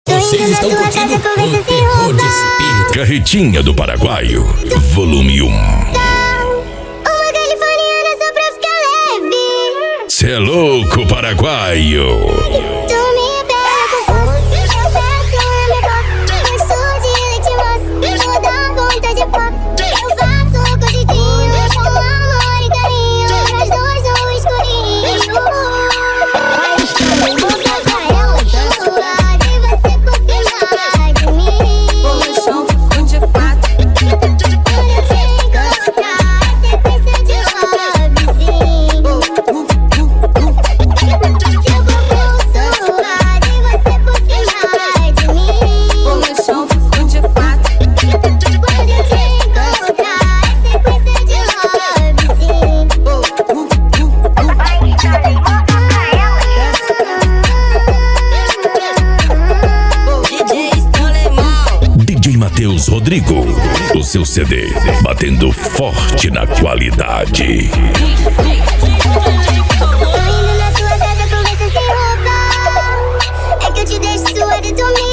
Vocês estão curtindo o terror de espírito. Carretinha do Paraguaio, volume 1. Uma californiana só pra ficar leve. Cê é louco, paraguaio. Tu me pega com força, eu peço na minha boca. Eu sou de leite moça, vou dar conta de pop. Eu faço cozidinho, com amor e carinho. Nós dois no escurinho. Vou pegar ela suada e você por cima de mim. Vou no chão, fico de quatro. Quando eu te encontrar, é sequência de love, sim. Fico suada e você por cima de mim. Vou no chão, fico de quatro. Quando eu te encontrar, é sequência de love, sim. DJ Stolemão. DJ Matheus Rodrigo, o seu CD, batendo forte na qualidade. Tô indo na tua casa com essa sem roupa. É que eu te deixo suada e tu me